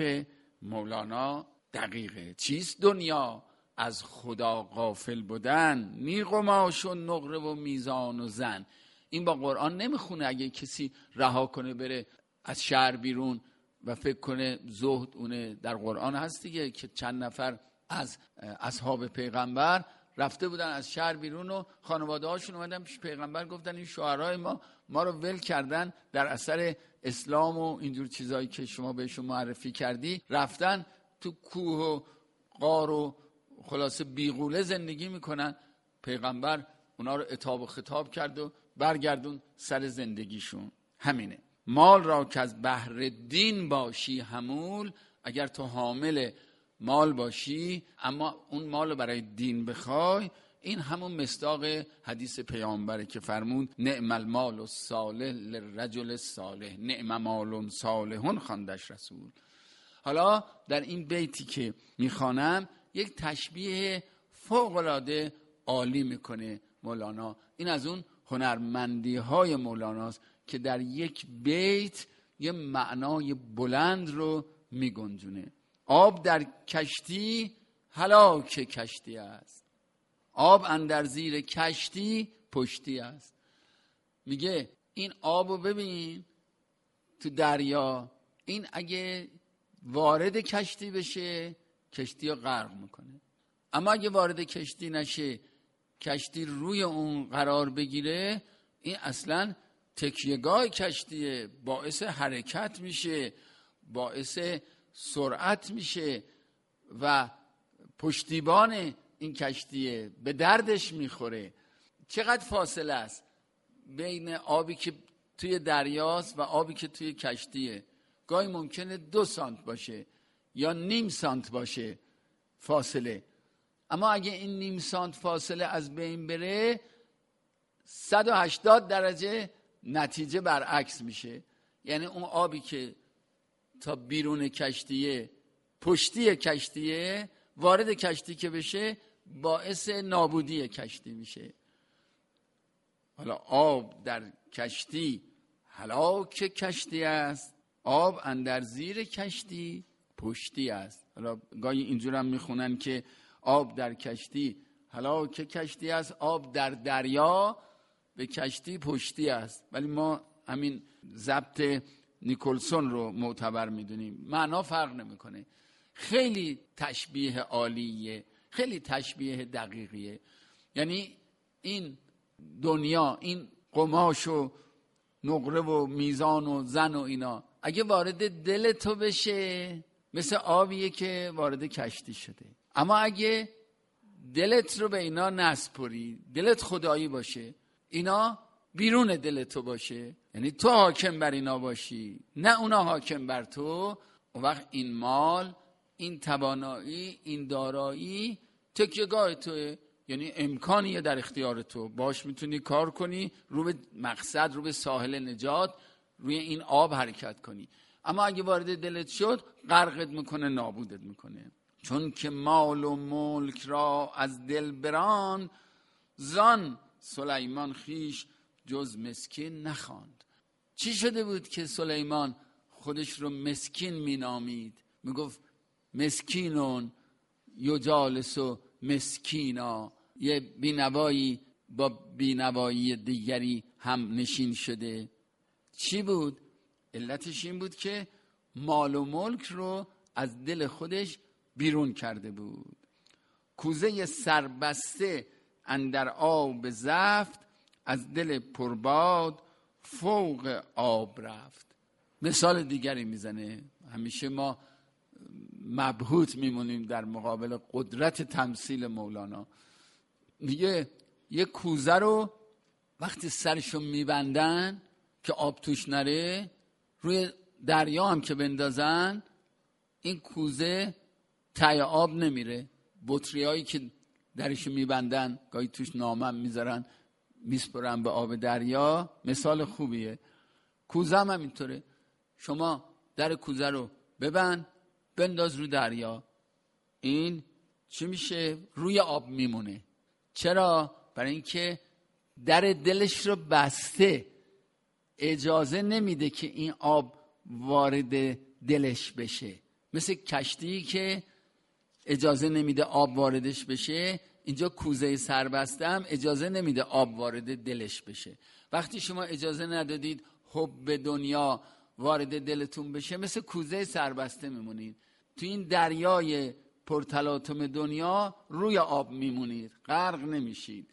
مولانا دقیقه. چیست دنیا از خدا غافل بودن، نی قماش و نقره و میزان و زن. این با قرآن نمیخونه. اگه کسی رها کنه بره از شهر بیرون و فکر کنه زهد اونه، در قرآن هست دیگه که چند نفر از اصحاب پیغمبر رفته بودن از شهر بیرون و خانواده هاشون اومدن پیش پیغمبر گفتن این شوهرای ما رو ول کردن در اثر اسلام و اینجور چیزایی که شما بهشون معرفی کردی، رفتن تو کوه و غار و خلاصه بیغوله زندگی میکنن. پیغمبر اونا رو عتاب و خطاب کرد و برگردون سر زندگیشون. همینه. مال را که از بهر دین باشی حمول، اگر تو حامل مال باشی اما اون مال رو برای دین بخوای، این همون مصداق حدیث پیامبره که فرمود نعم المال الصالح للرجل الصالح، نعم مال صالح خواندش رسول. حالا در این بیتی که میخوانم یک تشبیه فوق‌العاده عالی میکنه مولانا. این از اون هنرمندی های مولاناست که در یک بیت یه معنای بلند رو میگنجونه. آب در کشتی هلاک کشتی است، آب اندر زیر کشتی پشتی است. میگه این آبو ببین تو دریا، این اگه وارد کشتی بشه کشتی رو غرق میکنه، اما اگه وارد کشتی نشه کشتی روی اون قرار بگیره، این اصلا تکیهگاه کشتیه، باعث حرکت میشه، باعث سرعت میشه و پشتیبان این کشتیه، به دردش میخوره. چقدر فاصله است بین آبی که توی دریاست و آبی که توی کشتیه؟ گاهی ممکنه 2 سانت باشه یا نیم سانت باشه فاصله. اما اگه این نیم سانت فاصله از بین بره 180 درجه نتیجه برعکس میشه. یعنی اون آبی که تا بیرون کشتیه، پشتی کشتیه، وارد کشتی که بشه باعث نابودی کشتی میشه. حالا آب در کشتی هلاک کشتی است، آب اندر زیر کشتی پشتی است. حالا گاهی اینجور هم میخونن که آب در کشتی هلاک کشتی است، آب در دریا به کشتی پشتی است. ولی ما همین ضبط نیکلسون رو معتبر میدونیم، معنا فرق نمیکنه. خیلی تشبیه عالیه، خیلی تشبیه دقیقیه. یعنی این دنیا، این قماش و نقره و میزان و زن و اینا اگه وارد دل تو بشه مثل آبیه که وارد کشتی شده. اما اگه دلت رو به اینا نسپری، دلت خدایی باشه، اینا بیرون دلتو باشه، یعنی تو حاکم بر اینا باشی نه اونا حاکم بر تو، اون وقت این مال، این توانایی، این دارایی تکیه‌گاه توه، یعنی امکانیه در اختیار تو، باش میتونی کار کنی، رو به مقصد، رو به ساحل نجات، روی این آب حرکت کنی. اما اگه وارد دلت شد غرقت میکنه، نابودت میکنه. چون که مال و ملک را از دل بران، زان سلیمان خیش جز مسکین نخواند. چی شده بود که سلیمان خودش رو مسکین مینامید؟ میگفت مسکینون یجالس و مسکینا، یه بینوایی با بینوایی دیگری هم نشین شده. چی بود؟ علتش این بود که مال و ملک رو از دل خودش بیرون کرده بود. کوزه سربسته اندر آب زفت، از دل پرباد فوق آب رفت. مثال دیگری میزنه. همیشه ما مبهوت میمونیم در مقابل قدرت تمثیل مولانا. میگه یه کوزه رو وقتی سرشو میبندن که آب توش نره، روی دریا هم که بندازن این کوزه ته آب نمیره. بطریایی که درشو میبندن گاهی توش نامم میذارن میسپرن به آب دریا، مثال خوبیه. کوزه هم اینطوره، شما در کوزه رو ببند بنداز رو دریا، این چی میشه؟ روی آب میمونه. چرا؟ برای اینکه در دلش رو بسته، اجازه نمیده که این آب وارد دلش بشه. مثل کشتی که اجازه نمیده آب واردش بشه، اینجا کوزه سربستم اجازه نمیده آب وارد دلش بشه. وقتی شما اجازه ندادید حب دنیا وارد دلتون بشه، مثل کوزه سربسته میمونید تو این دریای پرتلاطم دنیا، روی آب میمونید، غرق نمیشید.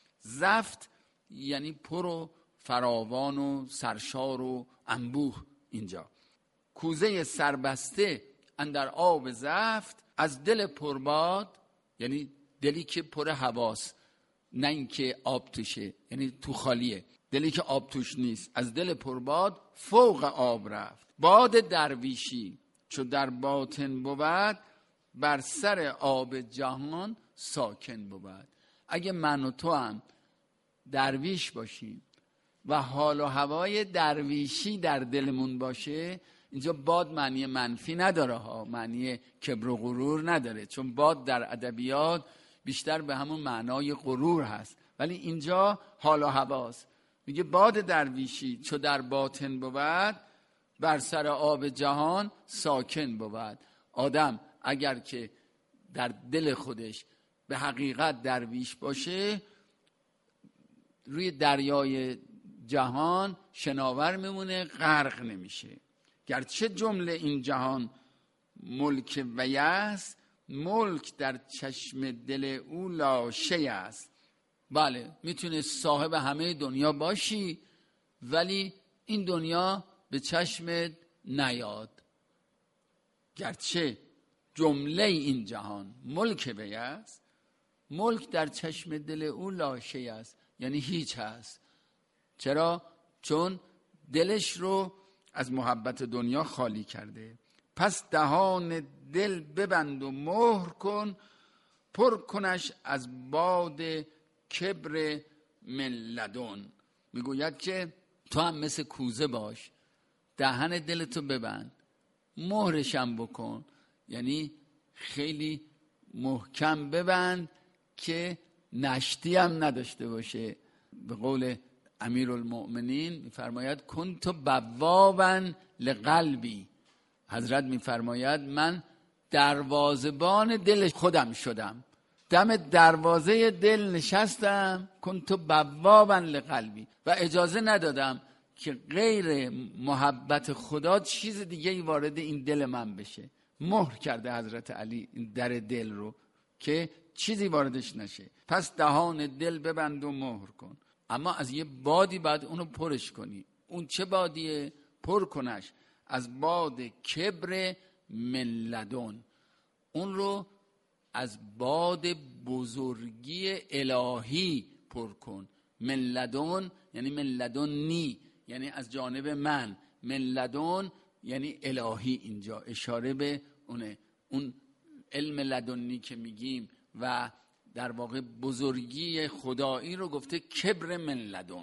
زفت یعنی پر و فراوان و سرشار و انبوه. اینجا کوزه سربسته اندر آب زفت، از دل پرباد، یعنی دلی که پر هواست، نه اینکه آب توشه، یعنی تو خالیه، دلی که آب توش نیست، از دل پرباد فوق آب رفت. باد درویشی چو در باطن بود، بر سر آب جهان ساکن بود. اگه من و تو هم درویش باشیم و حال و هوای درویشی در دلمون باشه، اینجا باد معنی منفی نداره ها، معنی کبر و غرور نداره، چون باد در ادبیات بیشتر به همون معنای غرور هست، ولی اینجا حال و هواست. میگه باد درویشی چو در باطن بود، بر سر آب جهان ساکن بود. آدم اگر که در دل خودش به حقیقت درویش باشه، روی دریای جهان شناور میمونه، غرق نمیشه. گرچه جمله این جهان ملک وی است، ملک در چشم دل او لاشه است. بله میتونه صاحب همه دنیا باشی، ولی این دنیا به چشمت نیاد. گرچه جمله این جهان ملک وی است، ملک در چشم دل او لاشه است، یعنی هیچ هست. چرا؟ چون دلش رو از محبت دنیا خالی کرده. پس دهان دل ببند و مهر کن، پر کنش از باد کبر من لدن. میگوید که تو هم مثل کوزه باش، دهن دلتو ببند، مهرشم بکن، یعنی خیلی محکم ببند که نشتی هم نداشته باشه. به قول امیرالمؤمنین میفرماید کنت بوابا لقلبی، حضرت میفرماید من دروازه‌بان دل خودم شدم، دم دروازه دل نشستم، کنت بوابا لقلبی، و اجازه ندادم که غیر محبت خدا چیز دیگه ای وارد این دل من بشه. مهر کرده حضرت علی این در دل رو که چیزی واردش نشه. پس دهان دل ببند و مهر کن. اما از یه بادی بعد اونو پرش کنی. اون چه بادیه؟ پر کنش از باد کبر من لدن. اون رو از باد بزرگی الهی پر کن. من لدن یعنی من لدنی، یعنی از جانب من. من لدن یعنی الهی، اینجا اشاره به اون علم لدنی که میگیم و در واقع بزرگی خدایی رو گفته کبر من لدن،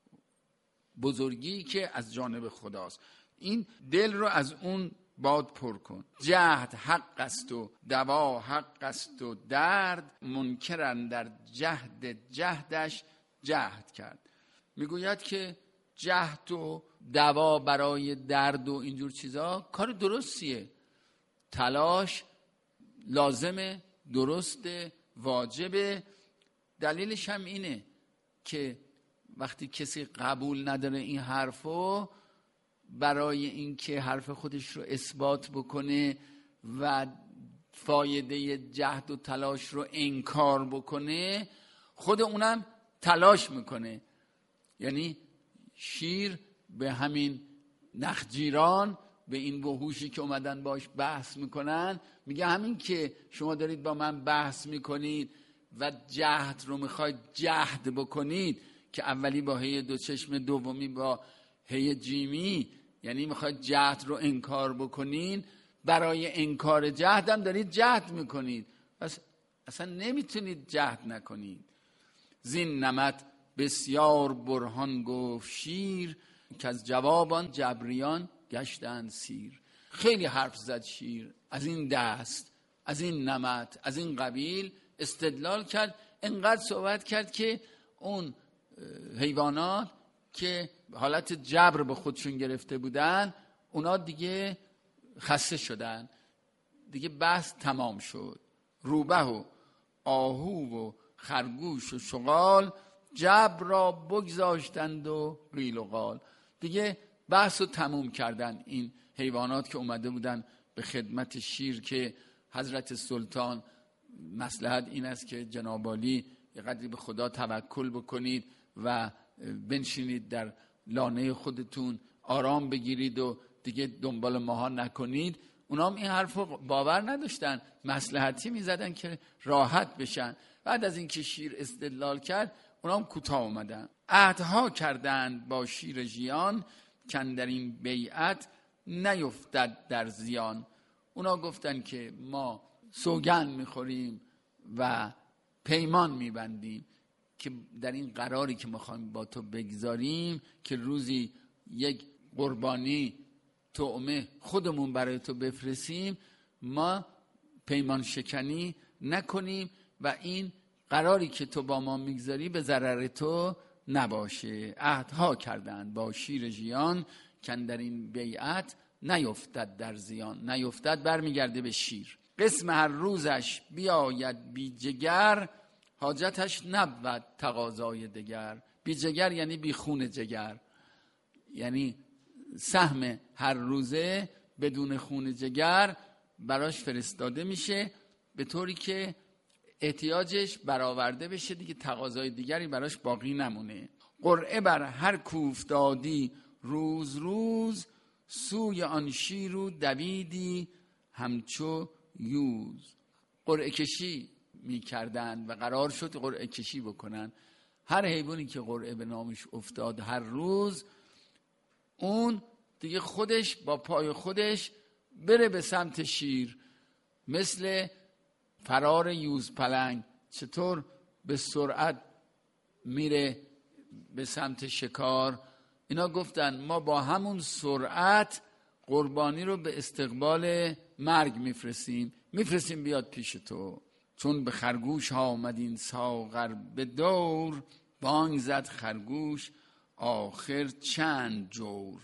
بزرگی که از جانب خداست. این دل رو از اون باد پر کن. جهد حق است و دوا حق است و درد، منکرن در جهدش جهد کرد. میگوید که جهد و دوا برای درد و اینجور چیزا کار درستیه، تلاش لازمه، درسته، واجبه. دلیلش هم اینه که وقتی کسی قبول نداره این حرفو، برای اینکه حرف خودش رو اثبات بکنه و فایده جهد و تلاش رو انکار بکنه، خود اونم تلاش میکنه. یعنی شیر به همین نخجیران، به این وحوشی که اومدن باش بحث میکنن، میگه همین که شما دارید با من بحث میکنید و جهد رو میخواید جهد بکنید، که اولی با هی دو چشم، دومی با هی جیمی، یعنی میخواید جهد رو انکار بکنین، برای انکار جهد هم دارید جهد میکنید، اصلا نمیتونید جهد نکنید. زین نمط بسیار برهان گفت شیر، که از جوابان جبریان گشتند سیر. خیلی حرف زد شیر از این دست، از این نمط، از این قبیل استدلال کرد، انقدر صحبت کرد که اون حیوانات که حالت جبر به خودشون گرفته بودن، اونا دیگه خسته شدن، دیگه بحث تمام شد. روبه و آهو و خرگوش و شغال، جبر را بگذاشتند و قیل و قال. دیگه بحث رو تموم کردن این حیوانات که اومده بودن به خدمت شیر، که حضرت سلطان مصلحت این است که جناب عالی یه قدری به خدا توکل بکنید و بنشینید در لانه خودتون آرام بگیرید و دیگه دنبال ماها نکنید. اونا هم این حرف رو باور نداشتن، مصلحتی میزدن که راحت بشن. بعد از اینکه شیر استدلال کرد، اونا هم کوتاه اومدن. عهدها کردند با شیر ژیان، کن در این بیعت نیفتد در زیان. اونا گفتن که ما سوگند میخوریم و پیمان میبندیم که در این قراری که میخوایم با تو بگذاریم که روزی یک قربانی طعمه خودمون برای تو بفرستیم، ما پیمان شکنی نکنیم و این قراری که تو با ما میگذاری به ضرر تو نباشه. عهدها کردند با شیر ژیان، کن در این بیعت نیفتد در زیان. نیفتد برمیگرده به شیر. قسم هر روزش بیاید بی جگر، حاجتش نبود تقاضای دگر. بی جگر یعنی بی خون جگر، یعنی سهم هر روزه بدون خون جگر براش فرستاده میشه، به طوری که احتیاجش برآورده بشه، دیگه تقاضای دیگری براش باقی نمونه. قرعه بر هر کوفتادی روز روز، سوی آن شیرو دویدی همچو یوز. قرعه کشی میکردن و قرار شد قرعه کشی بکنن. هر حیوانی که قرعه به نامش افتاد هر روز، اون دیگه خودش با پای خودش بره به سمت شیر. مثل فرار یوز پلنگ چطور به سرعت میره به سمت شکار، اینا گفتن ما با همون سرعت قربانی رو به استقبال مرگ میفرستیم بیاد پیش تو. چون به خرگوش ها آمد این ساغر به دور، بانگ زد خرگوش آخر چند جور.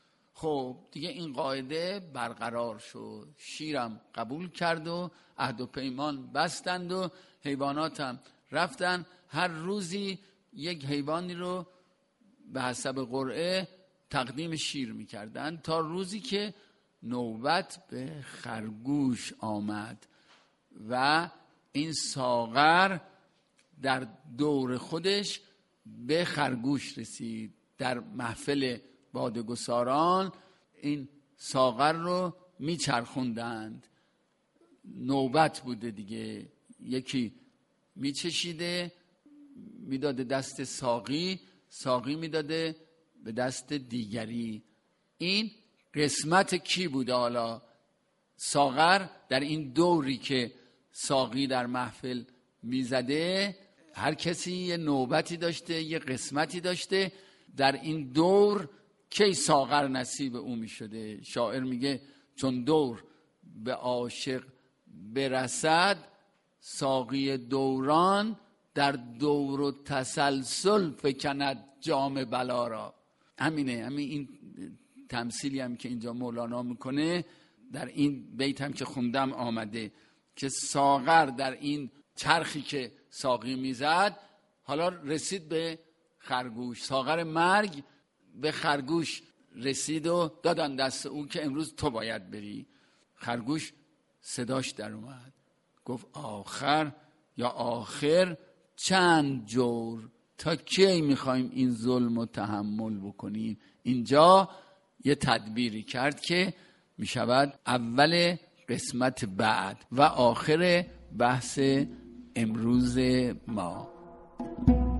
خب دیگه این قاعده برقرار شد، شیرم قبول کرد و عهد و پیمان بستند و حیواناتم رفتن هر روزی یک حیوانی رو به حسب قرعه تقدیم شیر میکردن، تا روزی که نوبت به خرگوش آمد و این ساغر در دور خودش به خرگوش رسید. در محفل بادگساران این ساغر رو میچرخوندند نوبت بوده دیگه. یکی میچشیده میداده دست ساقی، ساقی میداده به دست دیگری. این قسمت کی بوده؟ حالا ساغر در این دوری که ساقی در محفل میزده، هر کسی یه نوبتی داشته، یه قسمتی داشته. در این دور کی ساغر نصیب او میشده؟ شاعر میگه چون دور به عاشق برسد، ساقی دوران در دور و تسلسل فکند جام بلا را. همین این تمثیلی هم که اینجا مولانا میکنه در این بیت هم که خوندم آمده که ساغر در این چرخی که ساقی میزد حالا رسید به خرگوش. ساغر مرگ به خرگوش رسید و دادن دست او که امروز تو باید بری. خرگوش صداش در اومد، گفت آخر یا آخر چند جور، تا کی میخوایم این ظلم و تحمل بکنیم؟ اینجا یه تدبیری کرد که میشود اول قسمت بعد و آخر بحث امروز ما.